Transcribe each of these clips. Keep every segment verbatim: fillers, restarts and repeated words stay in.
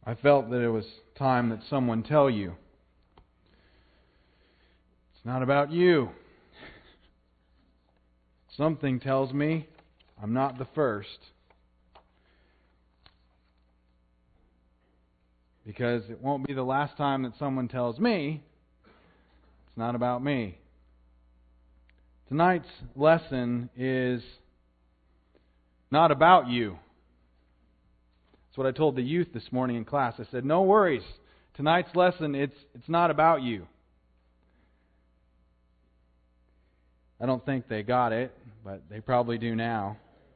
I felt that it was time that someone tell you. It's not about you. Something tells me I'm not the first. Because it won't be the last time that someone tells me it's not about me. Tonight's lesson is not about you. That's what I told the youth this morning in class. I said, no worries. Tonight's lesson, it's it's not about you. I don't think they got it, but they probably do now.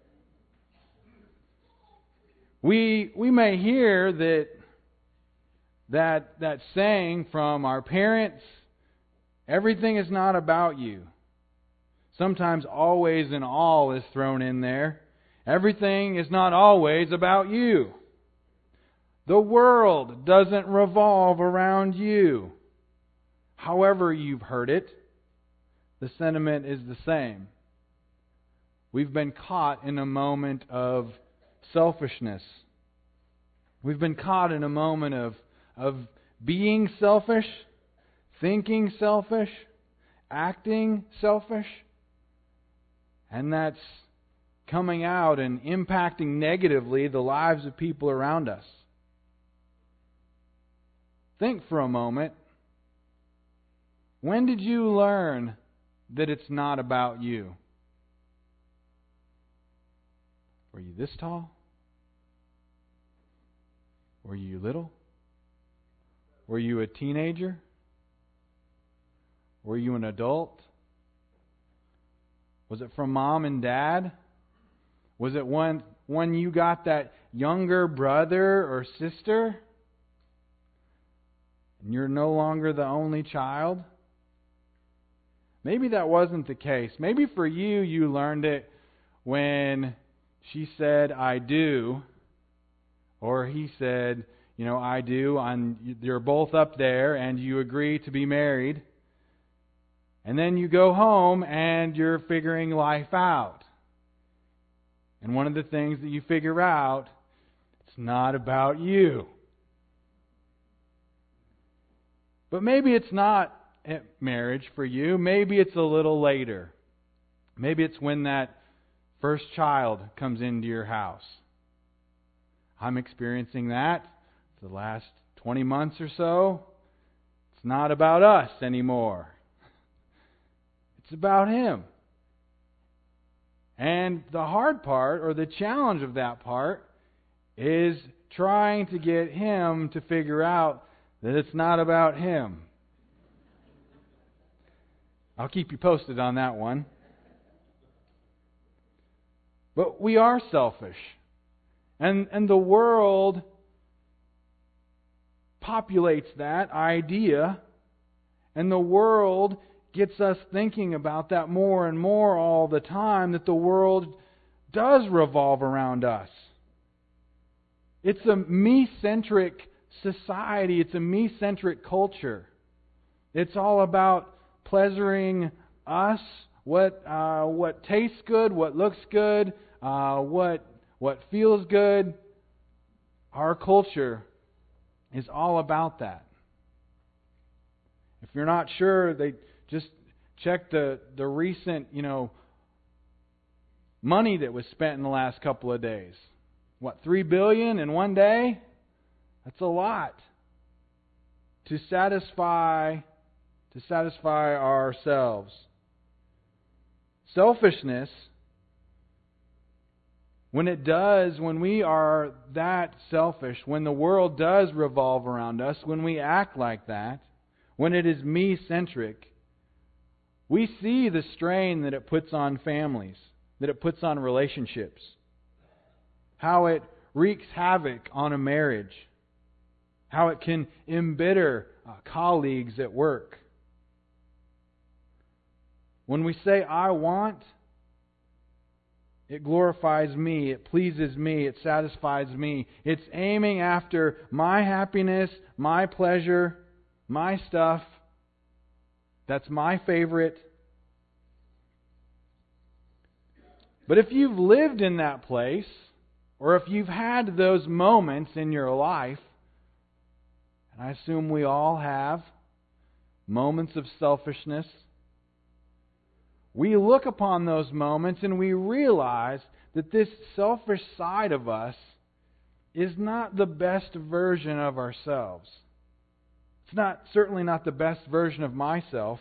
We we may hear that that that saying from our parents, everything is not about you. Sometimes always and all is thrown in there. Everything is not always about you. The world doesn't revolve around you. However you've heard it, the sentiment is the same. We've been caught in a moment of selfishness. We've been caught in a moment of, of being selfish, thinking selfish, acting selfish. And that's coming out and impacting negatively the lives of people around us. Think for a moment. When did you learn that it's not about you? Were you this tall? Were you little? Were you a teenager? Were you an adult? Was it from mom and dad? Was it when, when you got that younger brother or sister? And you're no longer the only child? Maybe that wasn't the case. Maybe for you, you learned it when she said, I do. Or he said, you know, I do. And you're both up there and you agree to be married. And then you go home and you're figuring life out. And one of the things that you figure out, it's not about you. But maybe it's not marriage for you. Maybe it's a little later. Maybe it's when that first child comes into your house. I'm experiencing that for the last twenty months or so. It's not about us anymore. It's about Him. And the hard part, or the challenge of that part, is trying to get Him to figure out that it's not about Him. I'll keep you posted on that one. But we are selfish. And, and the world populates that idea. And the world gets us thinking about that more and more all the time, that the world does revolve around us. It's a me-centric society. It's a me-centric culture. It's all about pleasuring us, what uh, what tastes good, what looks good, uh, what what feels good. Our culture is all about that. If you're not sure, they just check the the recent, you know, money that was spent in the last couple of days. What, three billion in one day? That's a lot to satisfy to satisfy ourselves. Selfishness, when it does, when we are that selfish, when the world does revolve around us, when we act like that, when it is me-centric, we see the strain that it puts on families, that it puts on relationships, how it wreaks havoc on a marriage, how it can embitter uh, colleagues at work. When we say, I want, it glorifies me, it pleases me, it satisfies me. It's aiming after my happiness, my pleasure, my stuff. That's my favorite. But if you've lived in that place, or if you've had those moments in your life and I assume we all have, moments of selfishness. We look upon those moments and we realize that this selfish side of us is not the best version of ourselves. It's not certainly not the best version of myself.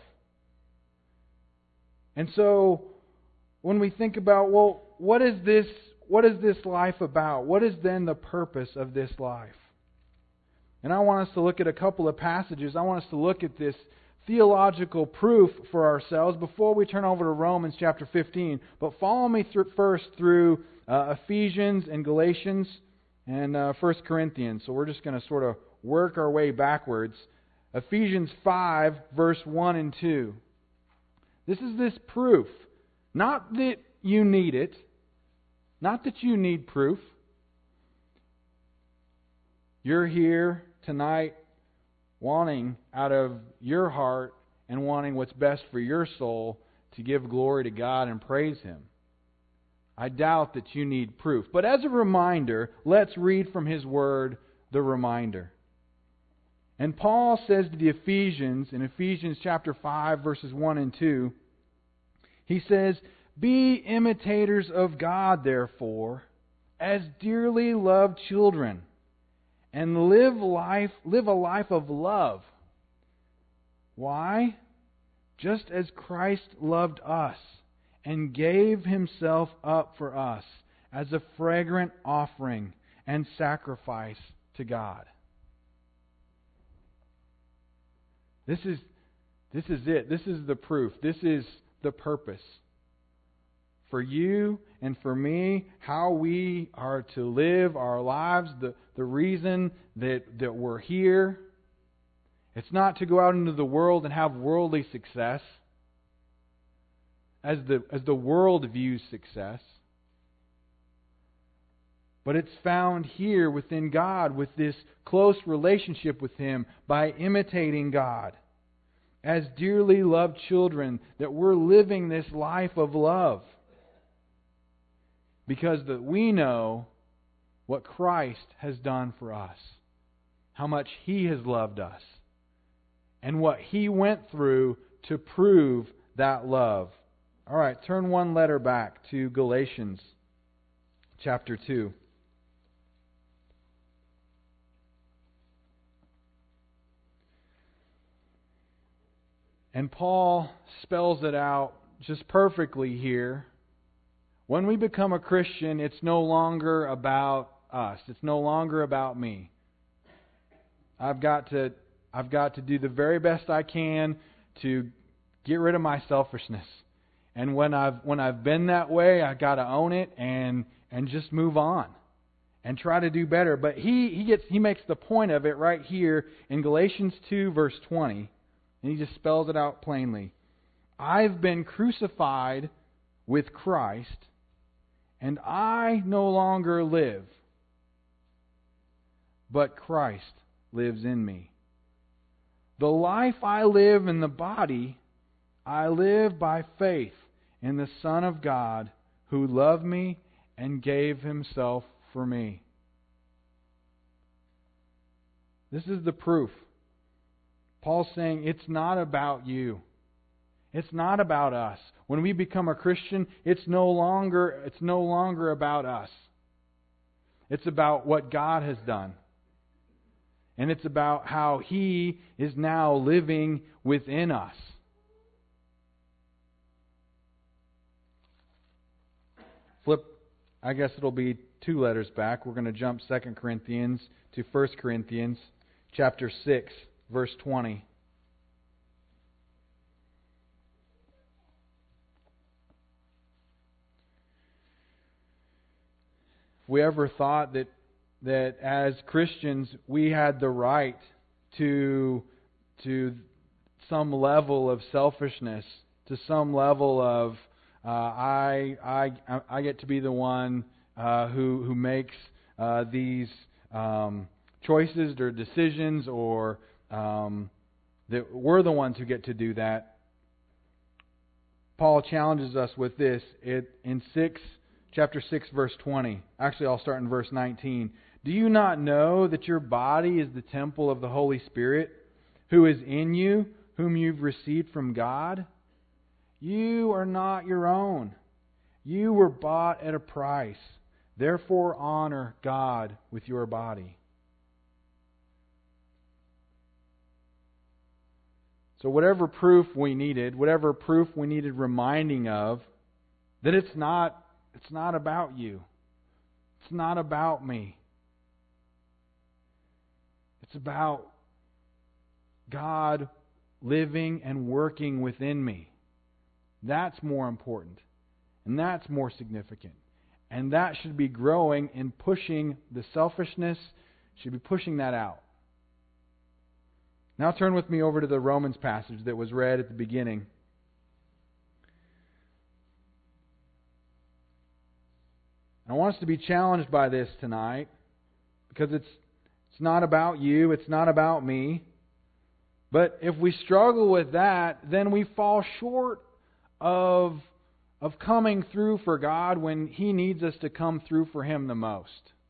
And so when we think about, well, what is this what is this life about? What is then the purpose of this life? And I want us to look at a couple of passages. I want us to look at this theological proof for ourselves before we turn over to Romans chapter fifteen. But follow me through, first through uh, Ephesians and Galatians and uh, First Corinthians. So we're just going to sort of work our way backwards. Ephesians five, verse one and two. This is this proof. Not that you need it. Not that you need proof. You're here tonight wanting out of your heart and wanting what's best for your soul to give glory to God and praise Him. I doubt that you need proof. But as a reminder, let's read from His Word the reminder. And Paul says to the Ephesians, in Ephesians chapter five, verses one and two, he says, "Be imitators of God, therefore, as dearly loved children, and live life, live a life of love." Why? Just as Christ loved us and gave Himself up for us as a fragrant offering and sacrifice to God. This is, this is it. This is the proof. This is the purpose. For you and for me, how we are to live our lives, the, the reason that, that we're here. It's not to go out into the world and have worldly success as the, as the world views success. But it's found here within God with this close relationship with Him by imitating God. As dearly loved children, that we're living this life of love. Because that we know what Christ has done for us. How much He has loved us. And what He went through to prove that love. All right, turn one letter back to Galatians chapter two. And Paul spells it out just perfectly here. When we become a Christian, it's no longer about us. It's no longer about me. I've got to, I've got to do the very best I can to get rid of my selfishness. And when I've when I've been that way, I've got to own it and and just move on and try to do better. But he he gets he makes the point of it right here in Galatians two, verse twenty. And he just spells it out plainly. I've been crucified with Christ, and I no longer live, but Christ lives in me. The life I live in the body, I live by faith in the Son of God who loved me and gave Himself for me. This is the proof. Paul's saying it's not about you. It's not about us. When we become a Christian, it's no longer it's no longer about us. It's about what God has done. And it's about how He is now living within us. Flip, I guess it'll be two letters back. We're going to jump Second Corinthians to First Corinthians chapter six, verse twenty. If we ever thought that that as Christians we had the right to to some level of selfishness, to some level of uh, I I I get to be the one uh, who who makes uh, these um, choices or decisions, or um, that we're the ones who get to do that. Paul challenges us with this it, in six. Chapter six, verse twenty. Actually, I'll start in verse nineteen. Do you not know that your body is the temple of the Holy Spirit, who is in you, whom you've received from God? You are not your own. You were bought at a price. Therefore honor God with your body. So whatever proof we needed, whatever proof we needed reminding of, that it's not, it's not about you. It's not about me. It's about God living and working within me. That's more important. And that's more significant. And that should be growing and pushing the selfishness, should be pushing that out. Now turn with me over to the Romans passage that was read at the beginning. I want us to be challenged by this tonight, because it's it's not about you, it's not about me. But if we struggle with that, then we fall short of of coming through for God when He needs us to come through for Him the most.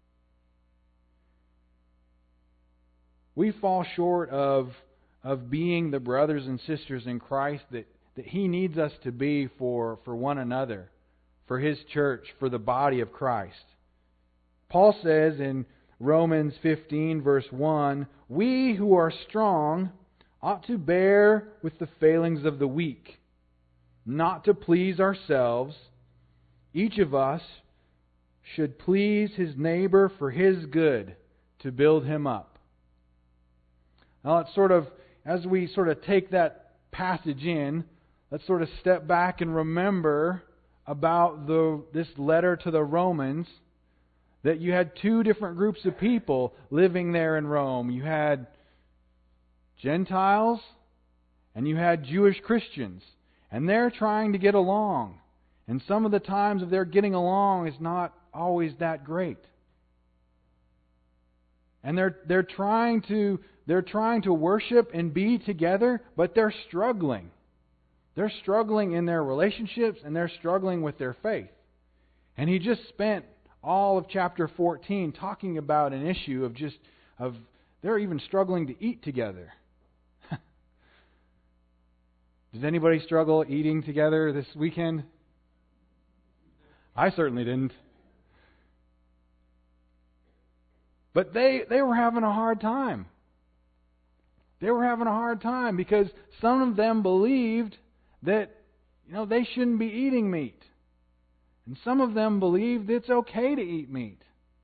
We fall short of of being the brothers and sisters in Christ that, that He needs us to be for, for one another, for His church, for the body of Christ. Paul says in Romans fifteen, verse one, "We who are strong ought to bear with the failings of the weak, not to please ourselves. Each of us should please his neighbor for his good, to build him up." Now let's sort of, as we sort of take that passage in, let's sort of step back and remember about the this letter to the Romans, that you had two different groups of people living there in Rome. You had Gentiles and you had Jewish Christians. And they're trying to get along. And some of the times of their getting along is not always that great. And they're they're trying to they're trying to worship and be together, but they're struggling. They're struggling in their relationships and they're struggling with their faith. And he just spent all of chapter fourteen talking about an issue of just of they're even struggling to eat together. Does anybody struggle eating together this weekend? I certainly didn't. But they, they were having a hard time. They were having a hard time because some of them believed that, you know, they shouldn't be eating meat. And some of them believed it's okay to eat meat.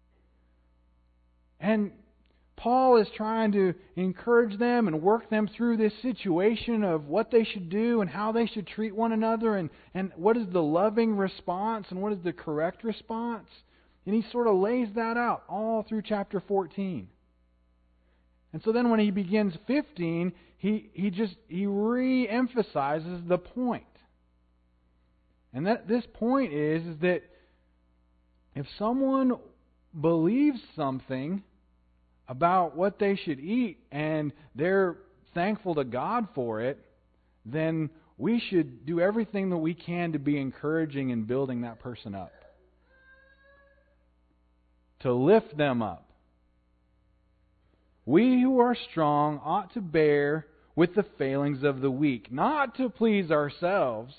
And Paul is trying to encourage them and work them through this situation of what they should do and how they should treat one another, and, and what is the loving response and what is the correct response. And he sort of lays that out all through chapter fourteen. And so then when he begins fifteen, he, he just he re-emphasizes the point. And that this point is, is that if someone believes something about what they should eat and they're thankful to God for it, then we should do everything that we can to be encouraging and building that person up. To lift them up. We who are strong ought to bear with the failings of the weak, not to please ourselves.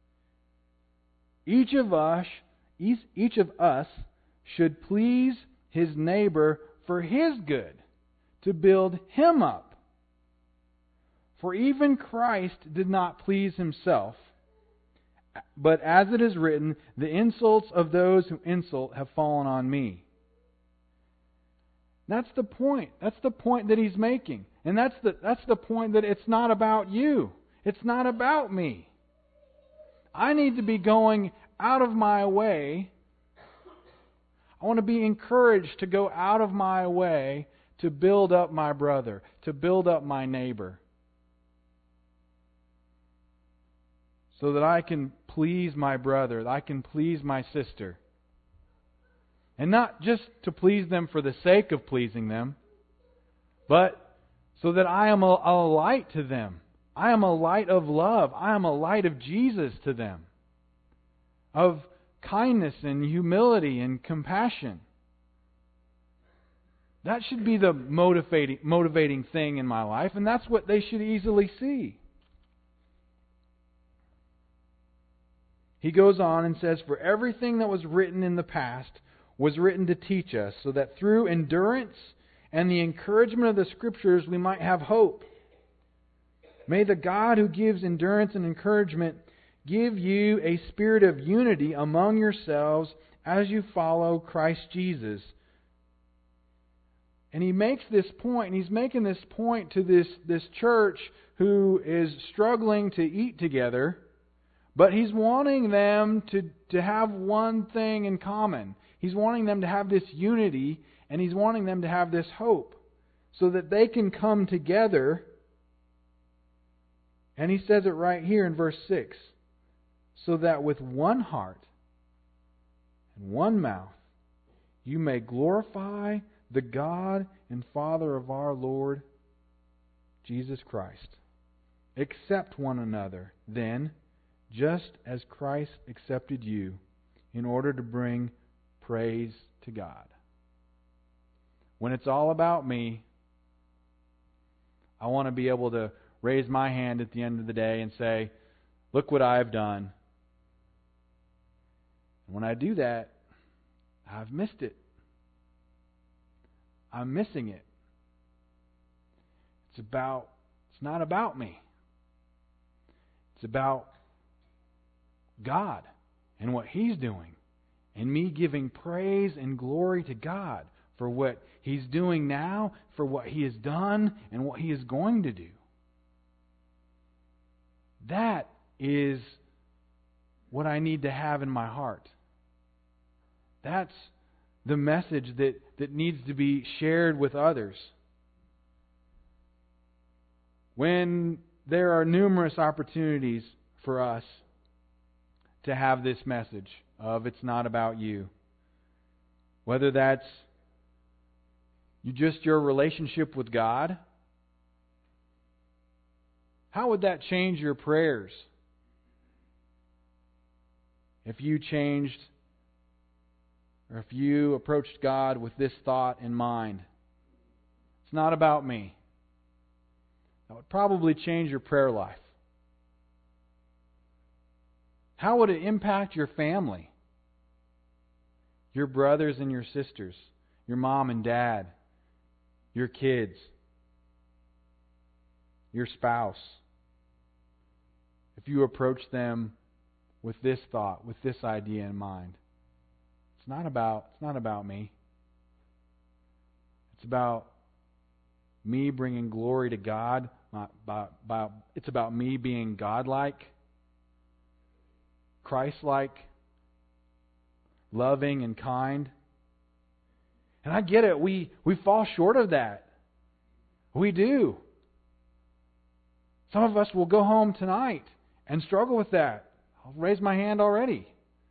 Each of us, each of us should please his neighbor for his good, to build him up. For even Christ did not please himself, but as it is written, the insults of those who insult have fallen on me. That's the point. That's the point that he's making. And that's the that's the point that it's not about you. It's not about me. I need to be going out of my way. I want to be encouraged to go out of my way to build up my brother, to build up my neighbor, so that I can please my brother, that I can please my sister. And not just to please them for the sake of pleasing them, but so that I am a, a light to them. I am a light of love. I am a light of Jesus to them. Of kindness and humility and compassion. That should be the motivating motivating thing in my life, and that's what they should easily see. He goes on and says, "For everything that was written in the past was written to teach us, so that through endurance and the encouragement of the Scriptures we might have hope. May the God who gives endurance and encouragement give you a spirit of unity among yourselves as you follow Christ Jesus." And he makes this point, and he's making this point to this, this church who is struggling to eat together, but he's wanting them to, to have one thing in common. He's wanting them to have this unity, and he's wanting them to have this hope, so that they can come together. And he says it right here in verse six. "So that with one heart and one mouth you may glorify the God and Father of our Lord Jesus Christ. Accept one another, then, just as Christ accepted you, in order to bring praise to God." When it's all about me, I want to be able to raise my hand at the end of the day and say, "Look what I've done." And when I do that, I've missed it. I'm missing it. It's about, it's not about me. It's about God and what He's doing, and me giving praise and glory to God for what He's doing now, for what He has done, and what He is going to do. That is what I need to have in my heart. That's the message that, that needs to be shared with others. When there are numerous opportunities for us to have this message of it's not about you, whether that's you just your relationship with God, how would that change your prayers if you changed, or if you approached God with this thought in mind? It's not about me. That would probably change your prayer life. How would it impact your family? Your brothers and your sisters, your mom and dad, your kids, your spouse, if you approach them with this thought, with this idea in mind? It's not about, it's not about me. It's about me bringing glory to God. Not by, by, it's about me being God-like, Christ-like, loving and kind. And I get it. We, we fall short of that. We do. Some of us will go home tonight and struggle with that. I'll raise my hand already.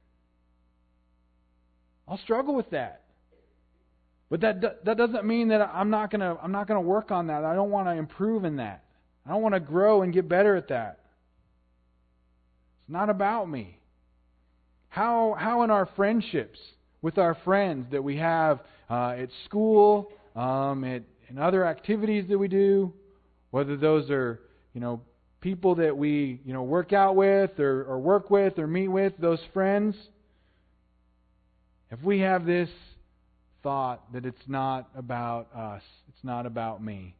I'll struggle with that. But that that doesn't mean that I'm not going to I'm not going to work on that. I don't want to improve in that. I don't want to grow and get better at that. It's not about me. How how in our friendships with our friends that we have uh, at school, um, at in other activities that we do, whether those are you know people that we you know work out with or, or work with or meet with, those friends. If we have this thought that it's not about us, it's not about me,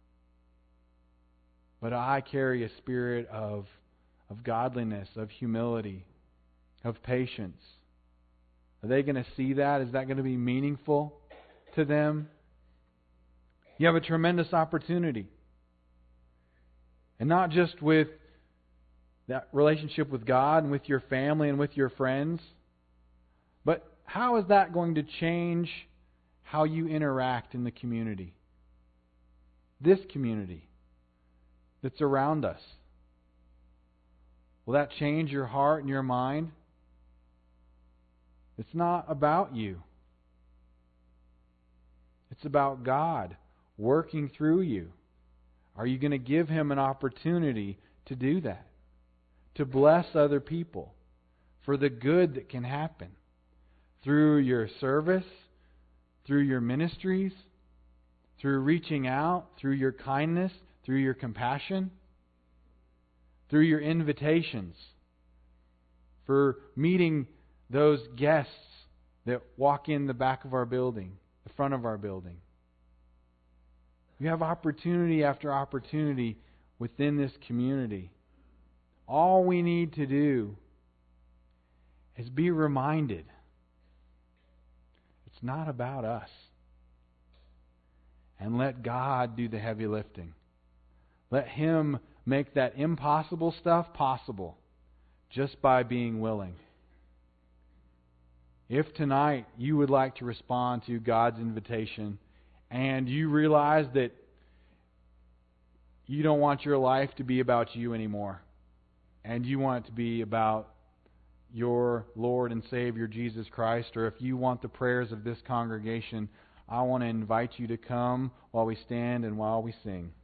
but I carry a spirit of of godliness, of humility, of patience, are they going to see that? Is that going to be meaningful to them? You have a tremendous opportunity. And not just with that relationship with God and with your family and with your friends, but how is that going to change how you interact in the community? This community that's around us. Will that change your heart and your mind? It's not about you. It's about God working through you. Are you going to give Him an opportunity to do that? To bless other people for the good that can happen through your service, through your ministries, through reaching out, through your kindness, through your compassion, through your invitations, for meeting those guests that walk in the back of our building, the front of our building. You have opportunity after opportunity within this community. All we need to do is be reminded it's not about us. And let God do the heavy lifting. Let Him make that impossible stuff possible just by being willing. If tonight you would like to respond to God's invitation and you realize that you don't want your life to be about you anymore, and you want it to be about your Lord and Savior Jesus Christ, or if you want the prayers of this congregation, I want to invite you to come while we stand and while we sing.